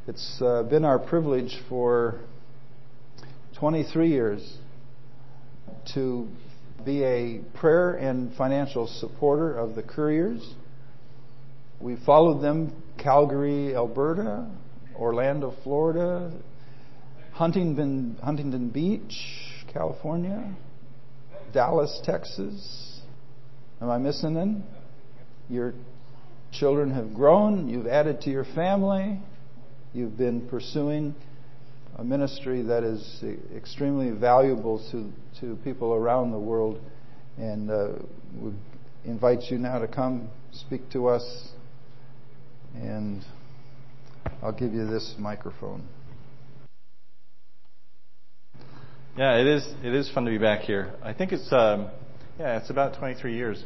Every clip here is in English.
It's been our privilege for 23 years to be a prayer and financial supporter of the Couriers. We followed them Calgary, Alberta, Orlando, Florida, Huntington Beach, California, Dallas, Texas. Am I missing any? Your children have grown. You've added to your family. You've been pursuing a ministry that is extremely valuable to people around the world. And we invite you now to come speak to us. And I'll give you this microphone. Yeah, it is fun to be back here. I think it's about 23 years.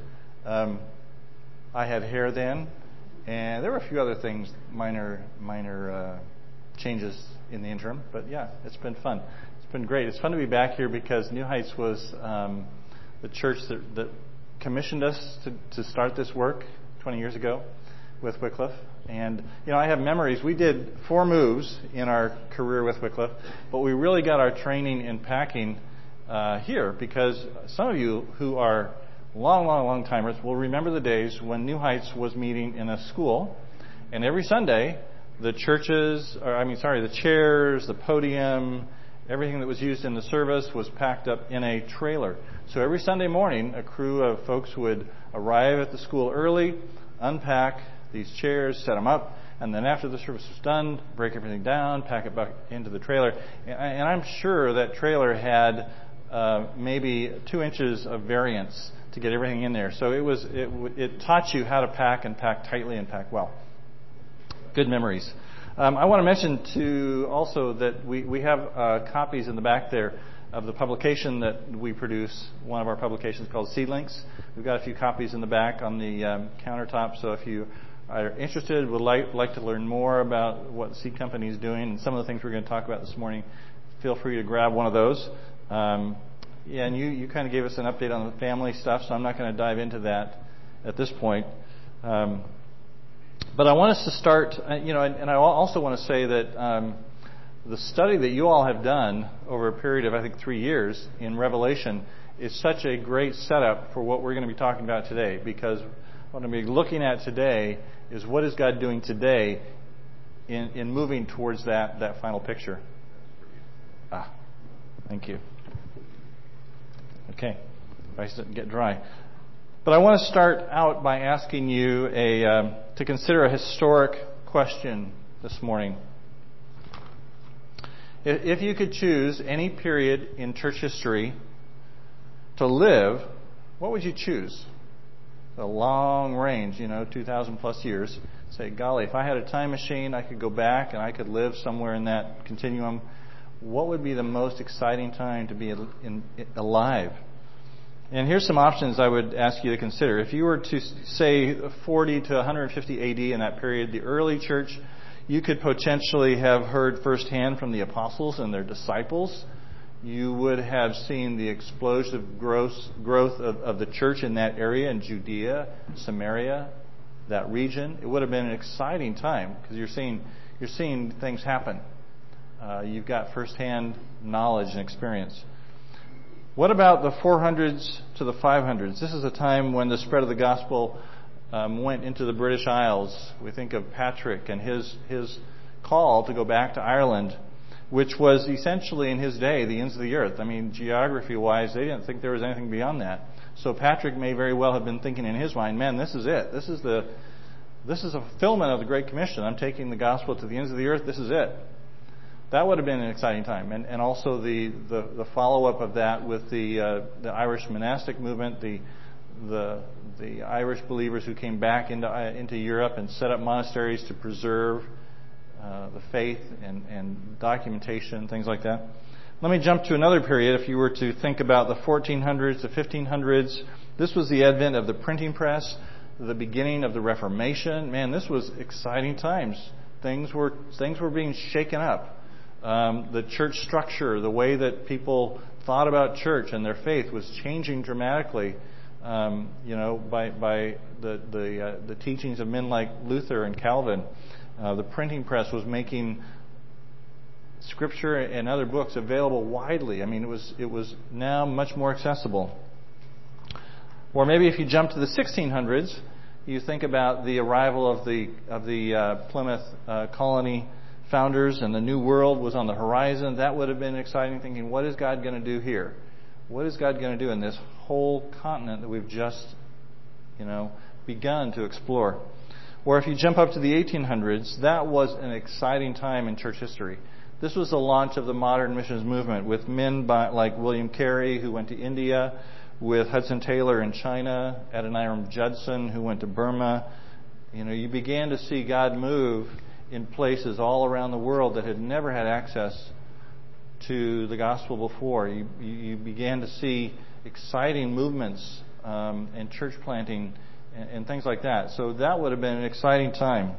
I had hair then, and there were a few other things, minor changes in the interim. But yeah, it's been fun. It's been great. It's fun to be back here because New Heights was the church that commissioned us to start this work 20 years ago with Wycliffe. And, I have memories. We did 4 moves in our career with Wycliffe, but we really got our training in packing here because some of you who are long timers will remember the days when New Heights was meeting in a school, and every Sunday the chairs, the podium, everything that was used in the service was packed up in a trailer. So every Sunday morning, a crew of folks would arrive at the school early, unpack these chairs, set them up, and then after the service was done, break everything down, pack it back into the trailer. And I'm sure that trailer had maybe 2 inches of variance to get everything in there. So it taught you how to pack and pack tightly and pack well. Good memories. I want to mention too also that we have copies in the back there of the publication that we produce. One of our publications called Seedlinks. We've got a few copies in the back on the countertop. So if you are interested, would like to learn more about what the Seed Company is doing and some of the things we're going to talk about this morning, feel free to grab one of those. And you kind of gave us an update on the family stuff, so I'm not going to dive into that at this point. But I want us to start, and I also want to say that the study that you all have done over a period of, I think, 3 years in Revelation is such a great setup for what we're going to be talking about today, because what I'm going to be looking at today is what is God doing today in moving towards that final picture. Thank you. Okay, I didn't get dry. But I want to start out by asking you to consider a historic question this morning. If you could choose any period in church history to live, what would you choose? A long range, 2,000 plus years. Say, golly, if I had a time machine, I could go back and I could live somewhere in that continuum. What would be the most exciting time to be alive? And here's some options I would ask you to consider. If you were to say 40 to 150 AD in that period, the early church, you could potentially have heard firsthand from the apostles and their disciples. You would have seen the explosive growth of the church in that area, in Judea, Samaria, that region. It would have been an exciting time because you're seeing things happen. You've got firsthand knowledge and experience. What about the 400s to the 500s? This is a time when the spread of the gospel went into the British Isles. We think of Patrick and his call to go back to Ireland, which was essentially in his day the ends of the earth. I mean, geography-wise, they didn't think there was anything beyond that. So Patrick may very well have been thinking in his mind, man, this is it. This is a fulfillment of the Great Commission. I'm taking the gospel to the ends of the earth. This is it. That would have been an exciting time. And also the follow-up of that with the Irish monastic movement, the Irish believers who came back into Europe and set up monasteries to preserve the faith and documentation, things like that. Let me jump to another period. If you were to think about the 1400s to 1500s, this was the advent of the printing press, the beginning of the Reformation. Man, this was exciting times. Things were being shaken up. The church structure, the way that people thought about church and their faith was changing dramatically. By the teachings of men like Luther and Calvin. The printing press was making Scripture and other books available widely. I mean, it was now much more accessible. Or maybe if you jump to the 1600s, you think about the arrival of the Plymouth colony founders, and the New World was on the horizon. That would have been exciting, thinking, what is God going to do here? What is God going to do in this whole continent that we've just, begun to explore? Or if you jump up to the 1800s, that was an exciting time in church history. This was the launch of the modern missions movement with men like William Carey, who went to India, with Hudson Taylor in China, Adoniram Judson, who went to Burma. You began to see God move in places all around the world that had never had access to the gospel before. You began to see exciting movements and church planting and things like that. So that would have been an exciting time.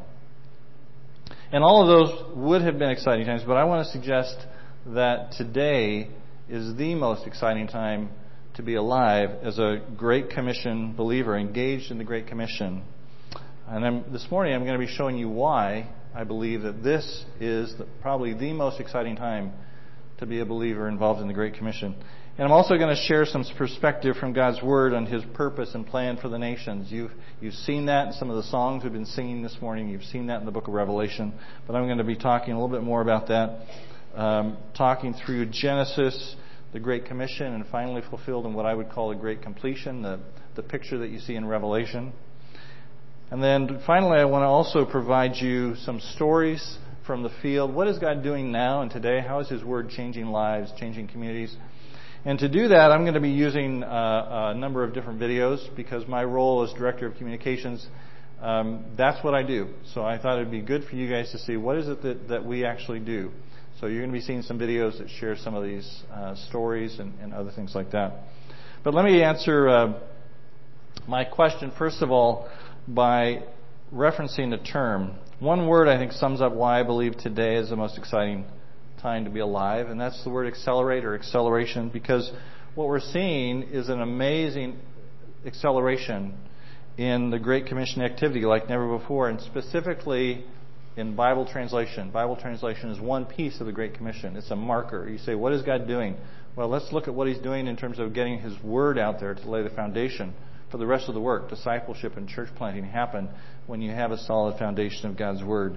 And all of those would have been exciting times, but I want to suggest that today is the most exciting time to be alive as a Great Commission believer, engaged in the Great Commission. And this morning I'm going to be showing you why I believe that this is probably the most exciting time to be a believer involved in the Great Commission. And I'm also going to share some perspective from God's Word on His purpose and plan for the nations. You've seen that in some of the songs we've been singing this morning. You've seen that in the book of Revelation. But I'm going to be talking a little bit more about that, talking through Genesis, the Great Commission, and finally fulfilled in what I would call a great completion, the picture that you see in Revelation. And then finally, I want to also provide you some stories from the field. What is God doing now and today? How is His Word changing lives, changing communities? And to do that, I'm going to be using a number of different videos because my role as Director of Communications, that's what I do. So I thought it would be good for you guys to see what is it that we actually do. So you're going to be seeing some videos that share some of these stories and other things like that. But let me answer my question, first of all, by referencing a term. One word I think sums up why I believe today is the most exciting time to be alive, and that's the word accelerate or acceleration, because what we're seeing is an amazing acceleration in the Great Commission activity like never before, and specifically in Bible translation. Bible translation is one piece of the Great Commission. It's a marker. You say, what is God doing? Well, let's look at what He's doing in terms of getting His Word out there to lay the foundation for the rest of the work. Discipleship and church planting happen when you have a solid foundation of God's Word.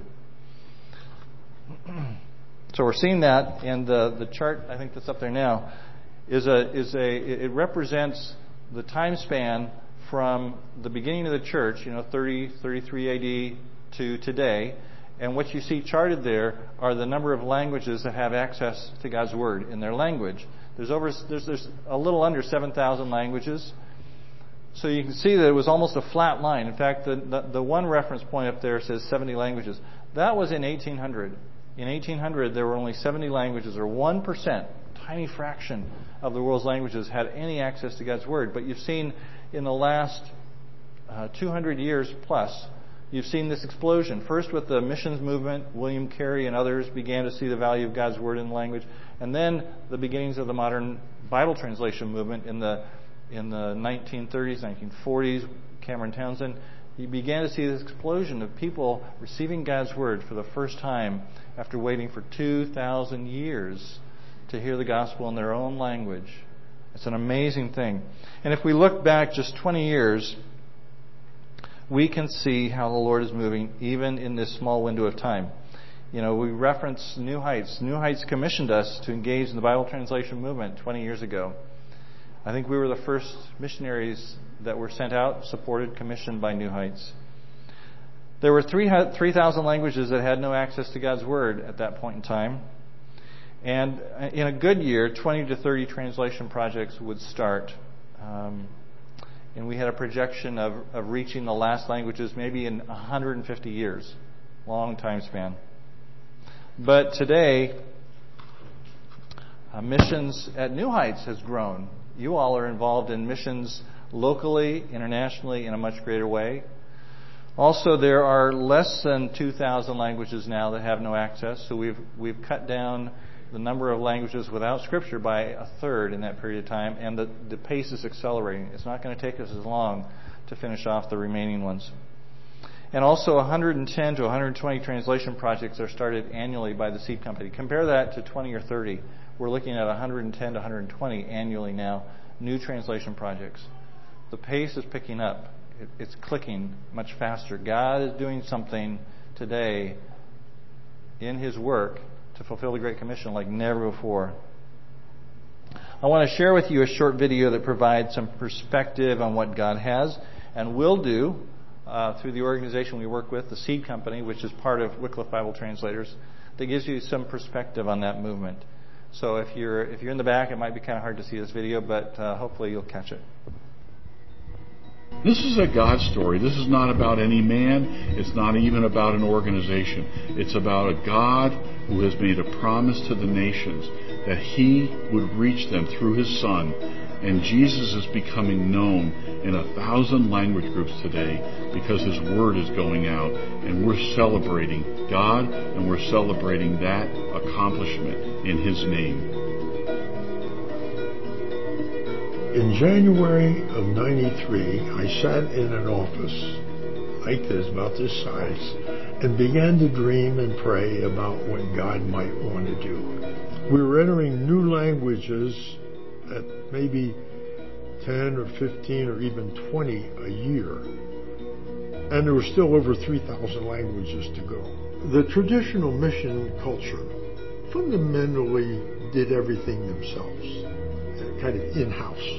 So we're seeing that, and the chart, I think that's up there now, it represents the time span from the beginning of the church, 33 AD to today. And what you see charted there are the number of languages that have access to God's Word in their language. There's a little under 7,000 languages. So you can see that it was almost a flat line. In fact, the one reference point up there says 70 languages. That was in 1800. In 1800, there were only 70 languages, or 1%, tiny fraction of the world's languages had any access to God's Word. But you've seen in the last 200 years plus, you've seen this explosion. First with the missions movement, William Carey and others began to see the value of God's Word in the language. And then the beginnings of the modern Bible translation movement in the 1930s, 1940s, Cameron Townsend. You began to see this explosion of people receiving God's Word for the first time after waiting for 2,000 years to hear the gospel in their own language. It's an amazing thing. And if we look back just 20 years, we can see how the Lord is moving even in this small window of time. We reference New Heights. New Heights commissioned us to engage in the Bible translation movement 20 years ago. I think we were the first missionaries that were sent out, supported, commissioned by New Heights. There were 3,000 languages that had no access to God's Word at that point in time. And in a good year, 20 to 30 translation projects would start. And we had a projection of reaching the last languages maybe in 150 years. Long time span. But today, missions at New Heights has grown. You all are involved in missions locally, internationally, in a much greater way. Also, there are less than 2,000 languages now that have no access. So we've cut down the number of languages without Scripture by a third in that period of time, and the pace is accelerating. It's not going to take us as long to finish off the remaining ones. And also 110 to 120 translation projects are started annually by the Seed Company. Compare that to 20 or 30. We're looking at 110 to 120 annually now, new translation projects. The pace is picking up. It's clicking much faster. God is doing something today in His work to fulfill the Great Commission like never before. I want to share with you a short video that provides some perspective on what God has and will do through the organization we work with, the Seed Company, which is part of Wycliffe Bible Translators, that gives you some perspective on that movement. So if you're in the back, it might be kind of hard to see this video, but hopefully you'll catch it. This is a God story. This is not about any man. It's not even about an organization. It's about a God who has made a promise to the nations that He would reach them through His Son. And Jesus is becoming known in 1,000 language groups today because His Word is going out. And we're celebrating God, and we're celebrating that accomplishment in His name. In January of '93, I sat in an office like this, about this size, and began to dream and pray about what God might want to do. We were entering new languages at maybe 10 or 15 or even 20 a year. And there were still over 3,000 languages to go. The traditional mission culture fundamentally did everything themselves, kind of in-house.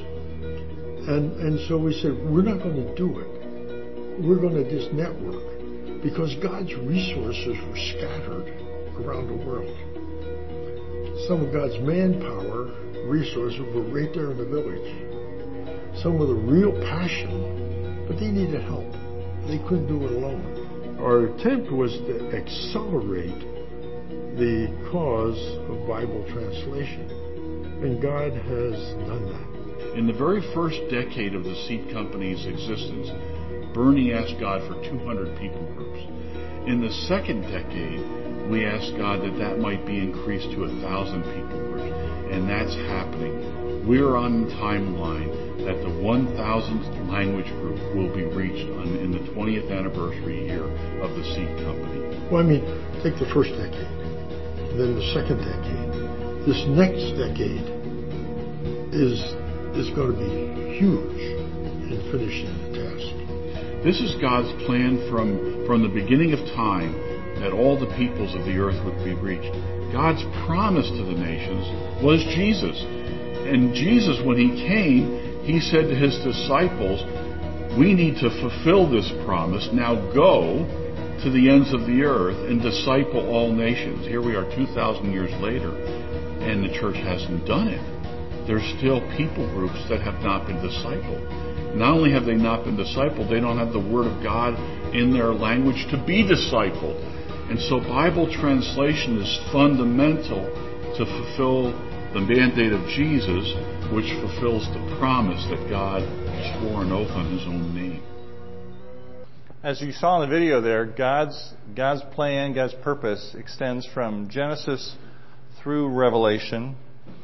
And so we said, we're not going to do it. We're going to just network, because God's resources were scattered around the world. Some of God's manpower resources were right there in the village. Some with a real passion, but they needed help. They couldn't do it alone. Our attempt was to accelerate the cause of Bible translation, and God has done that. In the very first decade of the Seed Company's existence, Bernie asked God for 200 people groups. In the second decade, we asked God that might be increased to 1,000 people groups, and that's happening. We're on the timeline that the 1,000th language group will be reached in the 20th anniversary year of the Seed Company. Well, take the first decade, and then the second decade. This next decade is going to be huge in finishing the task. This is God's plan from the beginning of time, that all the peoples of the earth would be reached. God's promise to the nations was Jesus. And Jesus, when He came, He said to His disciples, we need to fulfill this promise. Now go to the ends of the earth and disciple all nations. Here we are 2,000 years later, and the church hasn't done it. There's still people groups that have not been discipled. Not only have they not been discipled, they don't have the Word of God in their language to be discipled. And so Bible translation is fundamental to fulfill the mandate of Jesus, which fulfills the promise that God swore an oath on His own name. As you saw in the video there, God's plan, God's purpose extends from Genesis through Revelation.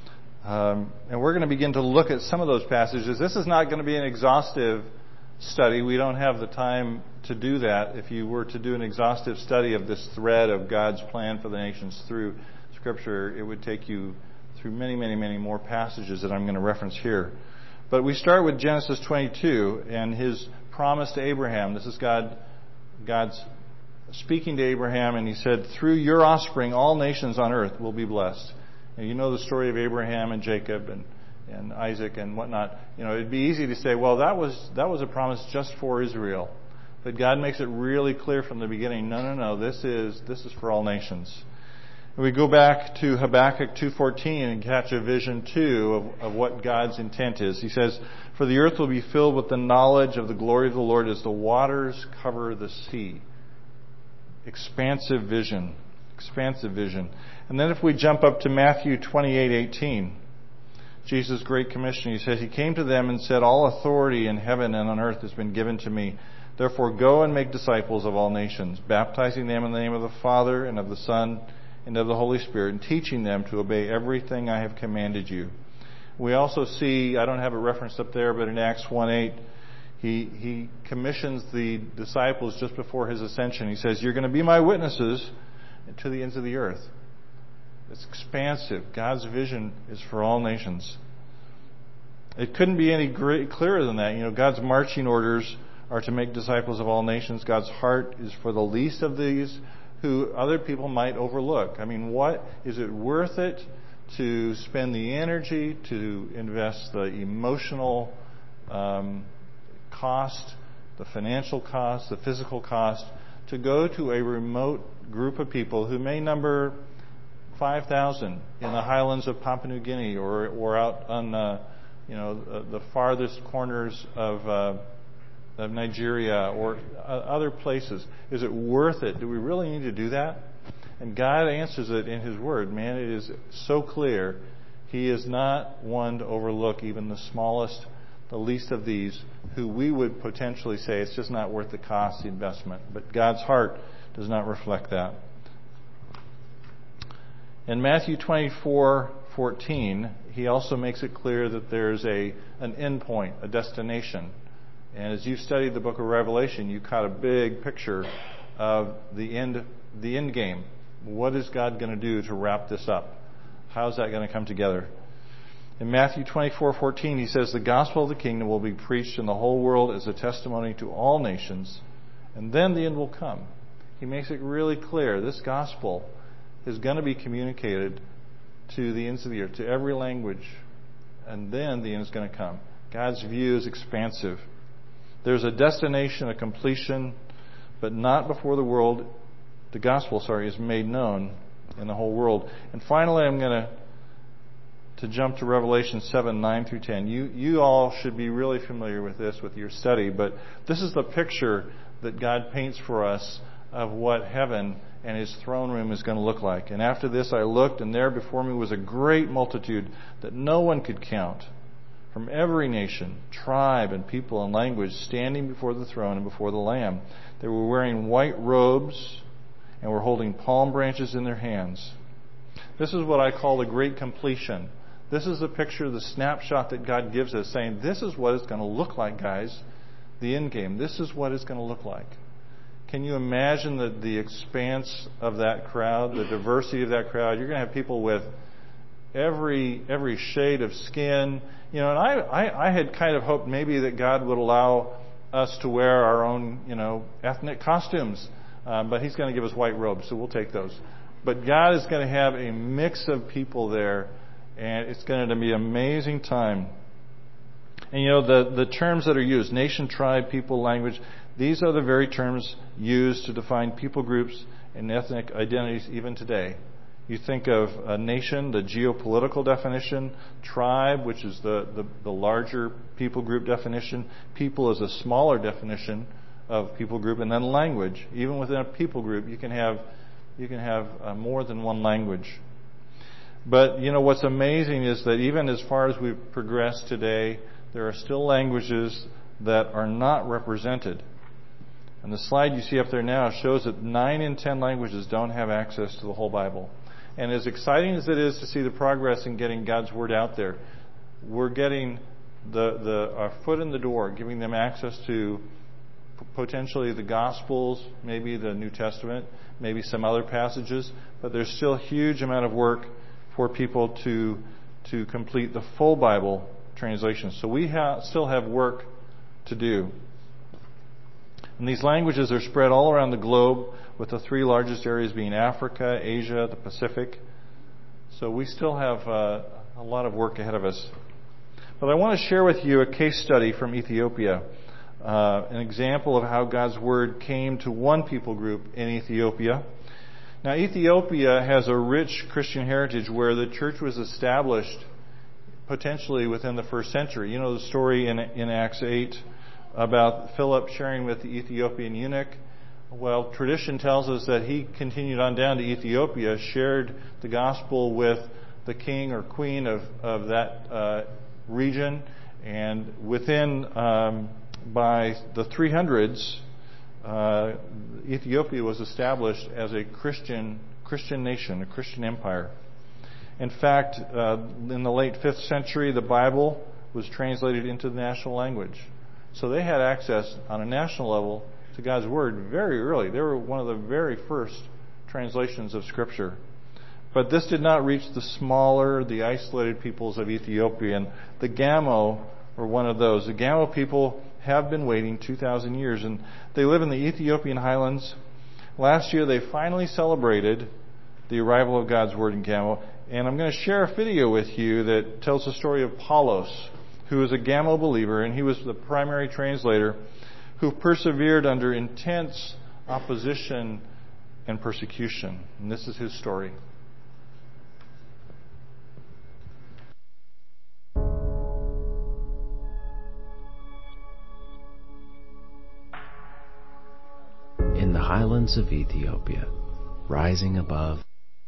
And we're going to begin to look at some of those passages. This is not going to be an exhaustive study. We don't have the time to do that. If you were to do an exhaustive study of this thread of God's plan for the nations through Scripture, it would take you through many, many, many more passages that I'm going to reference here. But we start with Genesis 22 and His promise to Abraham. This is God's speaking to Abraham, and He said, through your offspring, all nations on earth will be blessed. And you know the story of Abraham and Jacob and Isaac and whatnot. It'd be easy to say, well, that was a promise just for Israel. But God makes it really clear from the beginning, no, this is for all nations. And we go back to Habakkuk 2:14 and catch a vision too of what God's intent is. He says, for the earth will be filled with the knowledge of the glory of the Lord as the waters cover the sea. Expansive vision. And then if we jump up to Matthew 28:18, Jesus' Great Commission, He says, He came to them and said, all authority in heaven and on earth has been given to me. Therefore go and make disciples of all nations, baptizing them in the name of the Father and of the Son and of the Holy Spirit, and teaching them to obey everything I have commanded you. We also see, I don't have it referenced up there, but in Acts 1:8, He commissions the disciples just before his ascension. He says, "You're going to be my witnesses to the ends of the earth." It's expansive. God's vision is for all nations. It couldn't be any clearer than that. God's marching orders are to make disciples of all nations. God's heart is for the least of these who other people might overlook. What is it worth it to spend the energy, to invest the emotional cost, the financial cost, the physical cost, to go to a remote group of people who may number 5,000 in the highlands of Papua New Guinea or out on the farthest corners of Nigeria or other places? Is it worth it? Do we really need to do that? And God answers it in His Word. Man, it is so clear. He is not one to overlook even the smallest, the least of these, who we would potentially say it's just not worth the cost, the investment. But God's heart does not reflect that. In Matthew 24:14, He also makes it clear that there's an end point, a destination. And as you studied the book of Revelation, you caught a big picture of the end game. What is God going to do to wrap this up? How's that going to come together? In Matthew 24:14, He says, "The gospel of the kingdom will be preached in the whole world as a testimony to all nations, and then the end will come." He makes it really clear this gospel is going to be communicated to the ends of the earth, to every language, and then the end is going to come. God's view is expansive. There's a destination, a completion, but not before the gospel is made known in the whole world. And finally, I'm going to jump to Revelation 7:9-10. You all should be really familiar with this with your study, but this is the picture that God paints for us of what heaven and His throne room is going to look like. "And after this I looked, and there before me was a great multitude that no one could count, from every nation, tribe, and people and language, standing before the throne and before the Lamb. They were wearing white robes and were holding palm branches in their hands." This is what I call the great completion. This is the picture, the snapshot that God gives us, saying, this is what it's going to look like, guys, the end game. This is what it's going to look like. Can you imagine the expanse of that crowd, the diversity of that crowd? You're going to have people with every shade of skin. And I had kind of hoped maybe that God would allow us to wear our own, ethnic costumes. But He's going to give us white robes, so we'll take those. But God is going to have a mix of people there, and it's going to be an amazing time. And the terms that are used, nation, tribe, people, language, these are the very terms used to define people groups and ethnic identities even today. You think of a nation, the geopolitical definition, tribe, which is the larger people group definition, people is a smaller definition of people group, and then language. Even within a people group, you can have more than one language. But what's amazing is that even as far as we've progressed today, there are still languages that are not represented. And the slide you see up there now shows that 9 in 10 languages don't have access to the whole Bible. And as exciting as it is to see the progress in getting God's Word out there, we're getting our foot in the door, giving them access to potentially the Gospels, maybe the New Testament, maybe some other passages, but there's still a huge amount of work for people to complete the full Bible translation. So we still have work to do. And these languages are spread all around the globe, with the 3 largest areas being Africa, Asia, the Pacific. So we still have a lot of work ahead of us. But I want to share with you a case study from Ethiopia, an example of how God's Word came to one people group in Ethiopia. Now, Ethiopia has a rich Christian heritage where the church was established potentially within the first century. You know the story in Acts 8 about Philip sharing with the Ethiopian eunuch. Well, tradition tells us that he continued on down to Ethiopia, shared the gospel with the king or queen of that region, and within by the 300s, Ethiopia was established as a Christian nation, a Christian empire. In fact, in the late 5th century, the Bible was translated into the national language. So they had access on a national level to God's Word very early. They were one of the very first translations of Scripture. But this did not reach the smaller, the isolated peoples of Ethiopia. And the Gamo were one of those. The Gamo people have been waiting 2,000 years, and they live in the Ethiopian highlands. Last year, they finally celebrated the arrival of God's Word in Gamo. And I'm going to share a video with you that tells the story of Paulos, who is a Gamo believer, and he was the primary translator who persevered under intense opposition and persecution. And this is his story. In the highlands of Ethiopia, rising above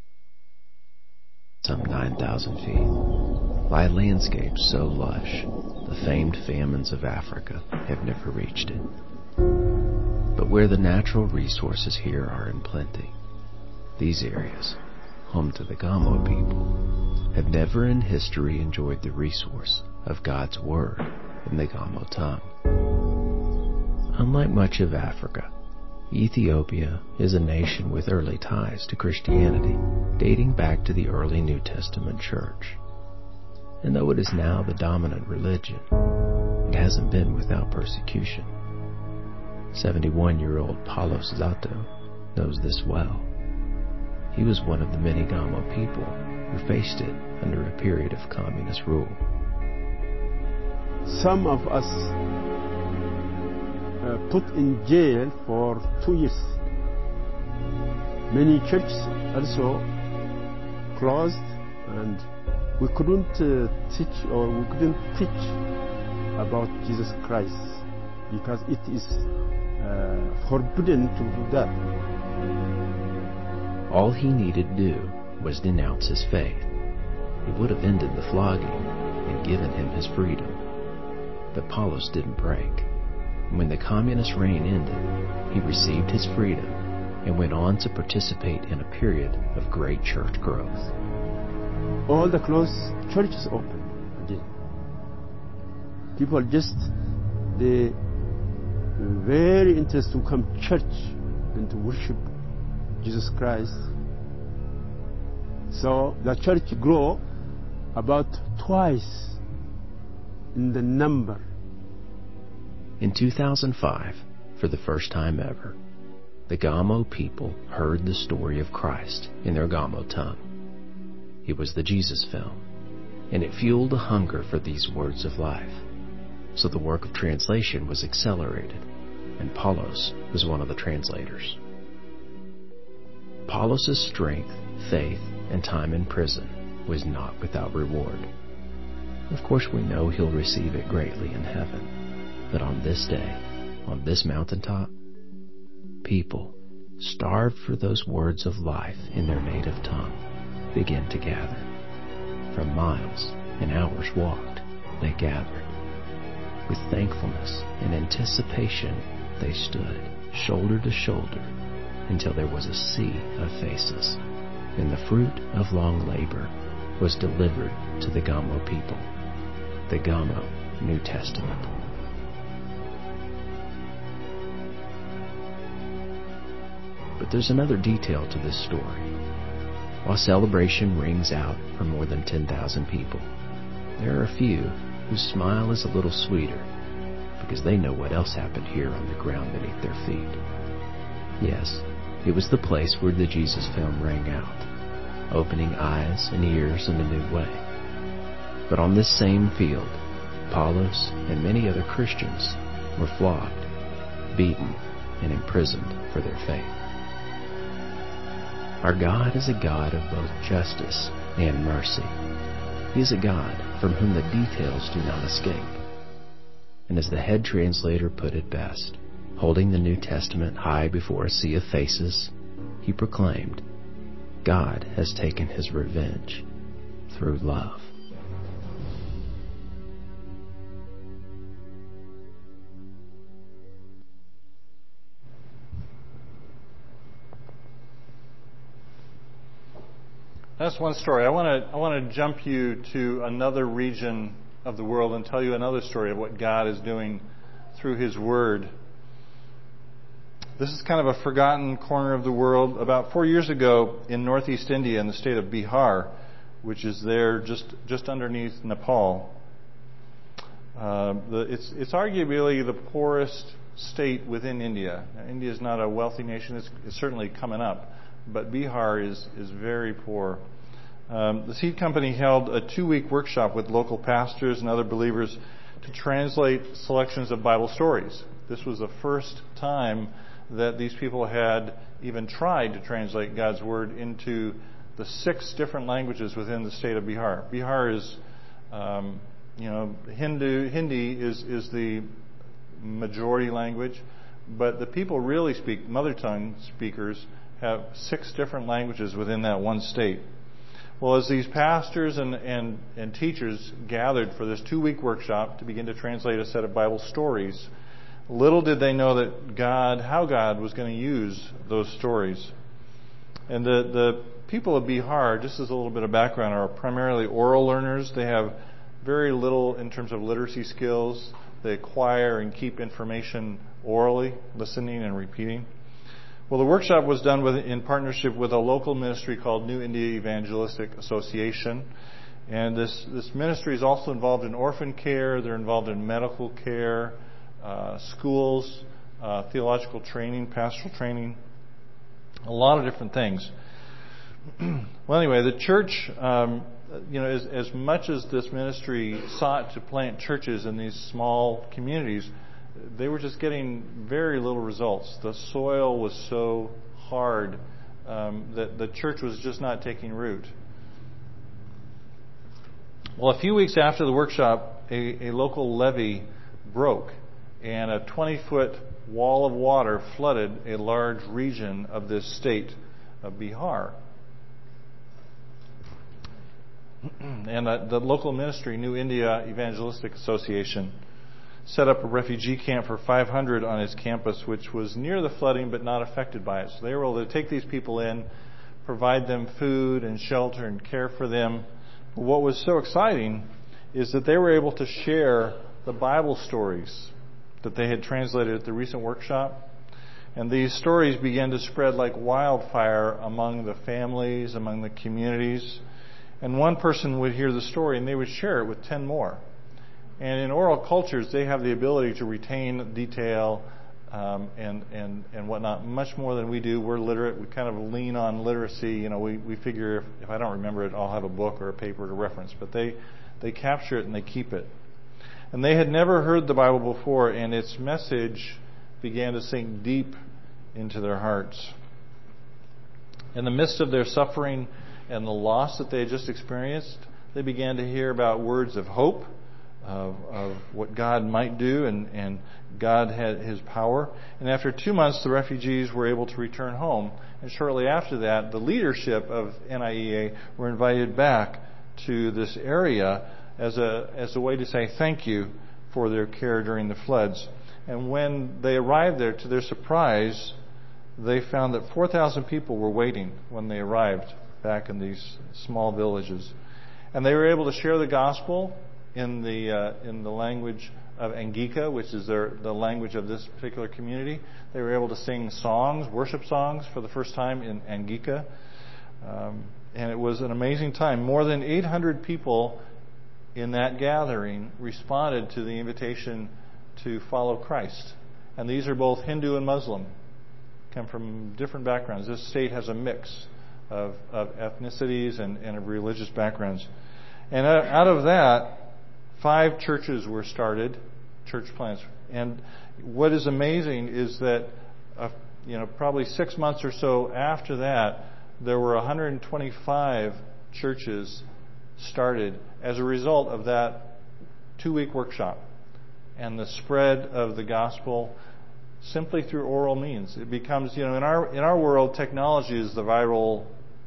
some 9,000 feet, lie landscapes so lush, the famed famines of Africa have never reached it. But where the natural resources here are in plenty, these areas, home to the Gamo people, have never in history enjoyed the resource of God's Word in the Gamo tongue. Unlike much of Africa, Ethiopia is a nation with early ties to Christianity, dating back to the early New Testament church. And though it is now the dominant religion, it hasn't been without persecution. 71-year-old Paulos Zato knows this well. He was one of the many Gamo people who faced it under a period of communist rule. Some of us put in jail for 2 years. Many churches also closed, and we couldn't teach about Jesus Christ because it is forbidden to do that. All he needed to do was denounce his faith. It would have ended the flogging and given him his freedom. But Paulos didn't break. When the communist reign ended, he received his freedom and went on to participate in a period of great church growth. All the closed churches open again. People they very interested to come to church and to worship Jesus Christ. So the church grew about twice in the number. In 2005, for the first time ever, the Gamo people heard the story of Christ in their Gamo tongue. It was the Jesus film, and it fueled a hunger for these words of life. So the work of translation was accelerated, and Paulos was one of the translators. Paulos' strength, faith, and time in prison was not without reward. Of course, we know he'll receive it greatly in heaven. But on this day, on this mountaintop, people, starved for those words of life in their native tongue, began to gather. From miles and hours walked, they gathered. With thankfulness and anticipation, they stood shoulder to shoulder until there was a sea of faces, and the fruit of long labor was delivered to the Gamo people, the Gamo New Testament. But there's another detail to this story. While celebration rings out for more than 10,000 people, there are a few whose smile is a little sweeter because they know what else happened here on the ground beneath their feet. Yes, it was the place where the Jesus film rang out, opening eyes and ears in a new way. But on this same field, Paulos and many other Christians were flogged, beaten, and imprisoned for their faith. Our God is a God of both justice and mercy. He is a God from whom the details do not escape. And as the head translator put it best, holding the New Testament high before a sea of faces, he proclaimed, God has taken his revenge through love. That's one story. I want to jump you to another region of the world and tell you another story of what God is doing through His Word. This is kind of a forgotten corner of the world. About 4 years ago, in northeast India, in the state of Bihar, which is there just underneath Nepal, it's arguably the poorest state within India. Now, India is not a wealthy nation. It's certainly coming up, but Bihar is very poor. The seed company held a 2-week workshop with local pastors and other believers to translate selections of Bible stories. This was the first time that these people had even tried to translate God's Word into the 6 different languages within the state of Bihar. Bihar is, Hindi is the majority language, but the people really speak, mother tongue speakers have 6 different languages within that one state. Well, as these pastors and teachers gathered for this 2-week workshop to begin to translate a set of Bible stories, little did they know that how God was going to use those stories. And the people of Bihar, just as a little bit of background, are primarily oral learners. They have very little in terms of literacy skills. They acquire and keep information orally, listening and repeating. Well, the workshop was done in partnership with a local ministry called New India Evangelistic Association. And this ministry is also involved in orphan care. They're involved in medical care, schools, theological training, pastoral training, a lot of different things. Well, anyway, the church, as much as this ministry sought to plant churches in these small communities, they were just getting very little results. The soil was so hard that the church was just not taking root. Well, a few weeks after the workshop, a local levee broke, and a 20-foot wall of water flooded a large region of this state of Bihar. And the local ministry, New India Evangelistic Association, set up a refugee camp for 500 on its campus, which was near the flooding but not affected by it. So they were able to take these people in, provide them food and shelter and care for them. But what was so exciting is that they were able to share the Bible stories that they had translated at the recent workshop. And these stories began to spread like wildfire among the families, among the communities. And one person would hear the story and they would share it with 10 more. And in oral cultures, they have the ability to retain detail and whatnot much more than we do. We're literate. We kind of lean on literacy. We figure if I don't remember it, I'll have a book or a paper to reference. But they capture it and they keep it. And they had never heard the Bible before, and its message began to sink deep into their hearts. In the midst of their suffering and the loss that they had just experienced, they began to hear about words of hope, of what God might do, and God had His power. And after 2 months, the refugees were able to return home. And shortly after that, the leadership of NIEA were invited back to this area as a way to say thank you for their care during the floods. And when they arrived there, to their surprise, they found that 4,000 people were waiting when they arrived back in these small villages. And they were able to share the gospel in the language of Angika, which is the language of this particular community. They were able to sing songs, worship songs, for the first time in Angika. And it was an amazing time. More than 800 people in that gathering responded to the invitation to follow Christ. And these are both Hindu and Muslim, come from different backgrounds. This state has a mix of ethnicities and of religious backgrounds. And out of that, 5 churches were started, church plants. And what is amazing is that, probably 6 months or so after that, there were 125 churches started as a result of that 2-week workshop and the spread of the gospel simply through oral means. It becomes, in our world, technology is the viral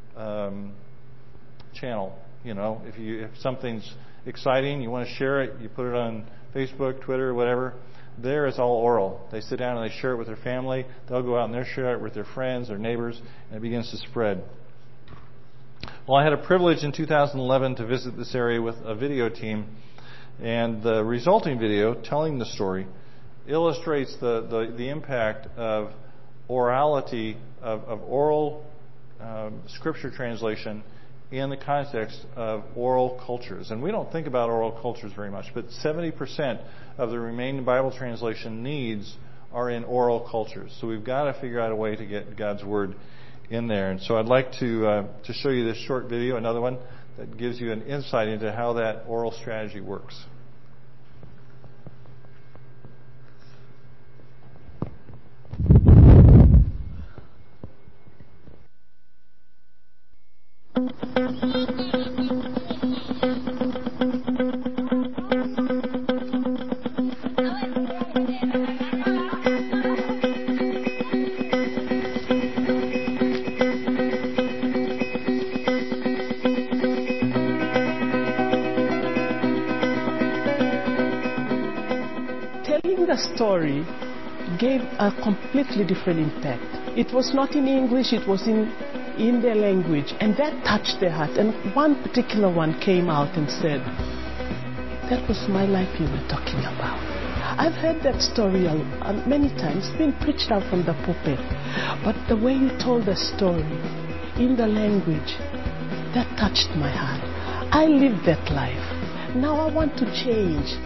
channel. If something's exciting, you want to share it, you put it on Facebook, Twitter, whatever. There it's all oral. They sit down and they share it with their family. They'll go out and they'll share it with their friends, their neighbors, and it begins to spread. Well, I had a privilege in 2011 to visit this area with a video team, and the resulting video telling the story illustrates the impact of orality, of oral scripture translation in the context of oral cultures. And we don't think about oral cultures very much, but 70% of the remaining Bible translation needs are in oral cultures. So we've got to figure out a way to get God's Word in there. And so I'd like to show you this short video, another one, that gives you an insight into how that oral strategy works. Story gave a completely different impact. It was not in English, it was in their language, and that touched their heart. And one particular one came out and said, "That was my life you were talking about." I've heard that story many times, it's been preached out from the pulpit, but the way you told the story in the language, that touched my heart. I lived that life. Now I want to change.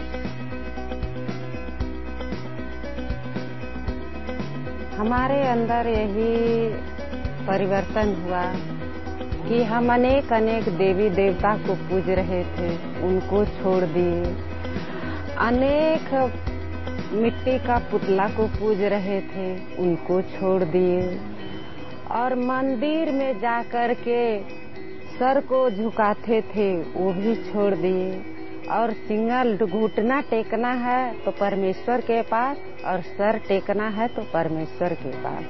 हमारे अंदर यही परिवर्तन हुआ कि हम अनेक देवी देवता को पूज रहे थे, उनको छोड़ दिए। अनेक मिट्टी का पुतला को पूज रहे थे, उनको छोड़ दिए। और मंदिर में जाकर के सर को झुकाते थे, वो भी छोड़ दिए। और सिंगल घुटना टेकना है तो परमेश्वर के पास, और सर टेकना है तो परमेश्वर के पास।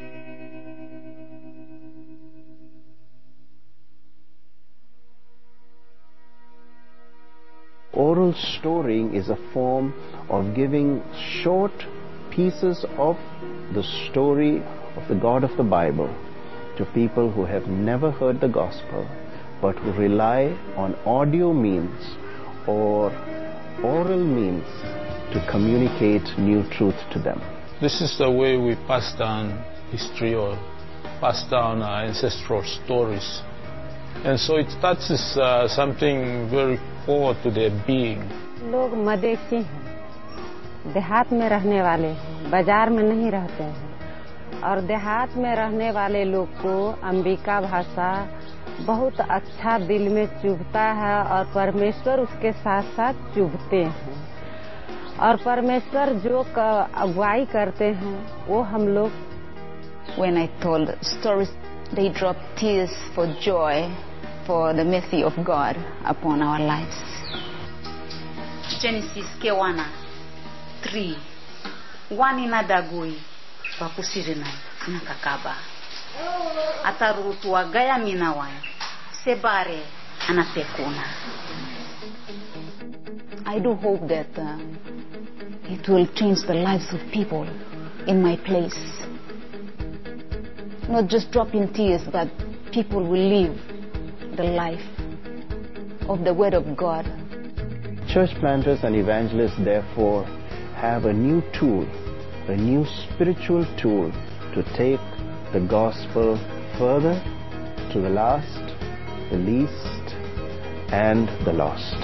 Oral storying is a form of giving short pieces of the story of the God of the Bible to people who have never heard the gospel but who rely on audio means or oral means to communicate new truth to them. This is the way we pass down history or pass down our ancestral stories. And so it touches something very core to their being. लोग मदेशी हैं, देहात में रहने वाले हैं, बाजार में नहीं रहते हैं। और देहात में रहने वाले लोग को अंबिका भाषा बहुत अच्छा दिल में चुभता है, और परमेश्वर उसके साथ साथ चुभते हैं। और परमेश्वर जो अगुवाई करते हैं वो हम लोग। When I told stories, they dropped tears for joy for the mercy of God upon our lives. Genesis Kewana 3. Wani nadagui papusirinai nakakaba. Atarutua gaya minawai sebare anatekuna. I do hope that it will change the lives of people in my place. Not just dropping tears, but people will live the life of the Word of God. Church planters and evangelists therefore have a new tool, a new spiritual tool to take the gospel further to the last, the least, and the lost.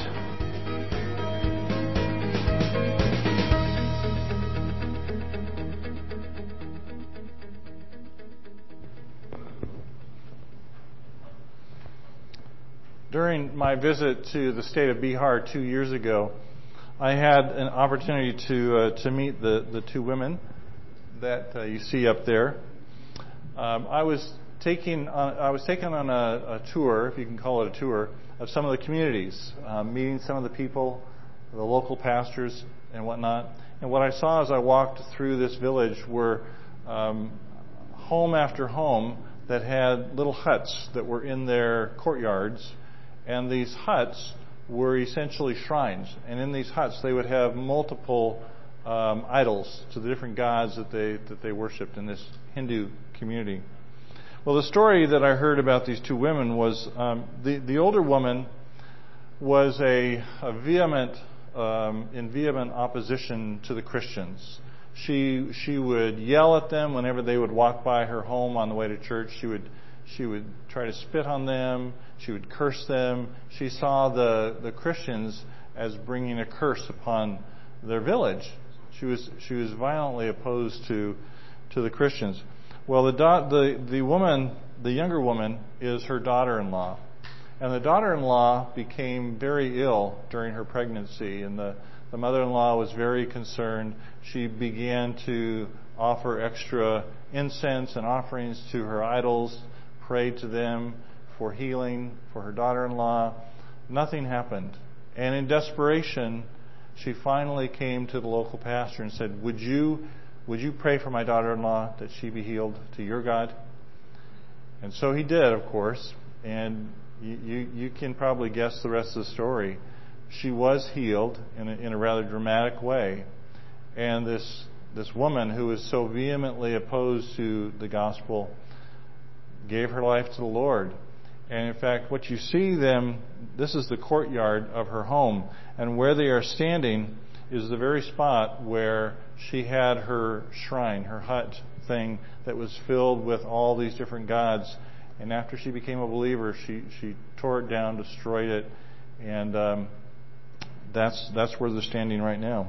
During my visit to the state of Bihar 2 years ago, I had an opportunity to meet the two women that you see up there. I was taken on a tour, if you can call it a tour, of some of the communities, meeting some of the people, the local pastors and whatnot. And what I saw as I walked through this village were home after home that had little huts that were in their courtyards. And these huts were essentially shrines. And in these huts, they would have multiple idols to the different gods that they worshipped in this Hindu community. Well, the story that I heard about these two women was the older woman was in vehement opposition to the Christians. She would yell at them whenever they would walk by her home on the way to church. She would try to spit on them. She would curse them. She saw the Christians as bringing a curse upon their village. She was violently opposed to the Christians. Well, the woman, the younger woman, is her daughter-in-law, and the daughter-in-law became very ill during her pregnancy, and the mother-in-law was very concerned. She began to offer extra incense and offerings to her idols, prayed to them for healing for her daughter-in-law. Nothing happened. And in desperation, she finally came to the local pastor and said, Would you pray for my daughter-in-law that she be healed to your God? And so he did, of course. And you can probably guess the rest of the story. She was healed in a rather dramatic way. And this woman who was so vehemently opposed to the gospel gave her life to the Lord. And in fact, what you see this is the courtyard of her home. And where they are standing is the very spot where she had her shrine, her hut thing that was filled with all these different gods. And after she became a believer, she tore it down, destroyed it, and that's where they're standing right now.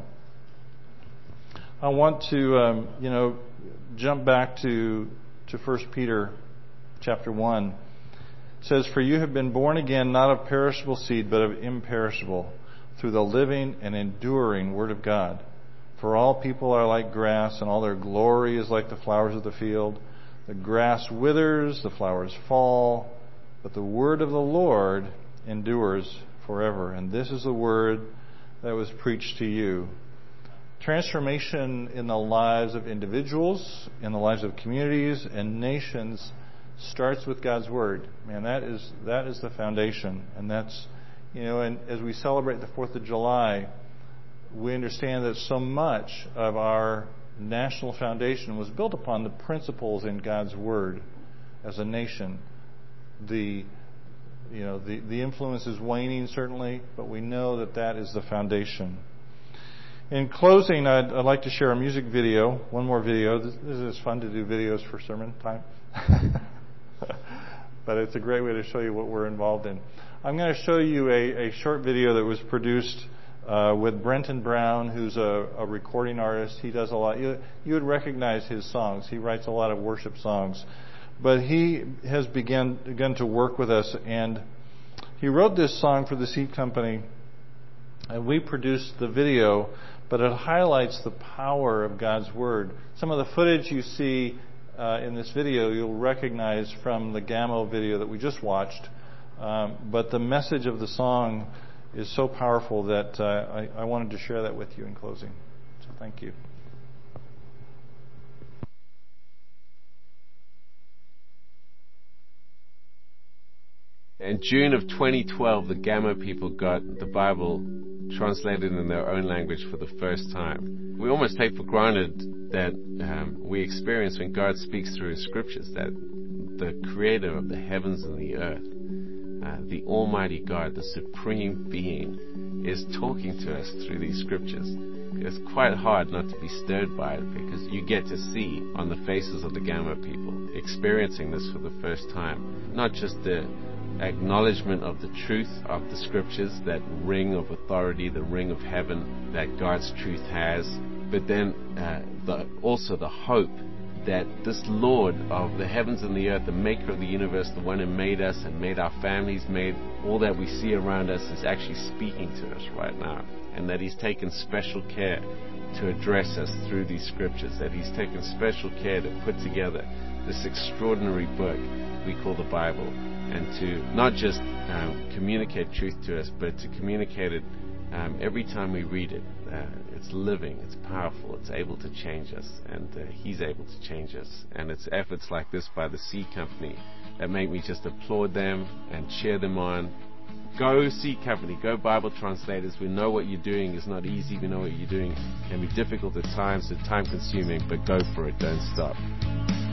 I want to jump back to 1 Peter chapter 1. It says, For you have been born again, not of perishable seed, but of imperishable, through the living and enduring Word of God. For all people are like grass, and all their glory is like the flowers of the field. The grass withers, the flowers fall, but the word of the Lord endures forever. And this is the word that was preached to you. Transformation in the lives of individuals, in the lives of communities and nations starts with God's word. Man, that is the foundation. And that's, and as we celebrate the 4th of July, we understand that so much of our national foundation was built upon the principles in God's word as a nation. The influence is waning, certainly, but we know that is the foundation. In closing, I'd like to share a music video, one more video. This is fun to do videos for sermon time. But it's a great way to show you what we're involved in. I'm going to show you a short video that was produced with Brenton Brown, who's a recording artist. He does a lot. You would recognize his songs. He writes a lot of worship songs. But he has begun to work with us, and he wrote this song for the Seed Company, and we produced the video, but it highlights the power of God's Word. Some of the footage you see in this video you'll recognize from the Gamo video that we just watched, but the message of the song is so powerful that I wanted to share that with you in closing. So thank you. In June of 2012, the Gamo people got the Bible translated in their own language for the first time. We almost take for granted that we experience when God speaks through His scriptures, that the creator of the heavens and the earth, the Almighty God, the supreme being, is talking to us through these scriptures. It's quite hard not to be stirred by it, because you get to see on the faces of the Gamo people experiencing this for the first time, not just the acknowledgement of the truth of the scriptures, that ring of authority, the ring of heaven that God's truth has, but then also the hope that this Lord of the heavens and the earth, the maker of the universe, the one who made us and made our families, made all that we see around us, is actually speaking to us right now, and that He's taken special care to address us through these scriptures, that He's taken special care to put together this extraordinary book we call the Bible, and to not just communicate truth to us, but to communicate it every time we read it. It's living, it's powerful, it's able to change us, and He's able to change us. And it's efforts like this by the Seed Company that make me just applaud them and cheer them on. Go Seed Company, go Bible translators. We know what you're doing is not easy. We know what you're doing can be difficult at times and time consuming, but go for it, don't stop.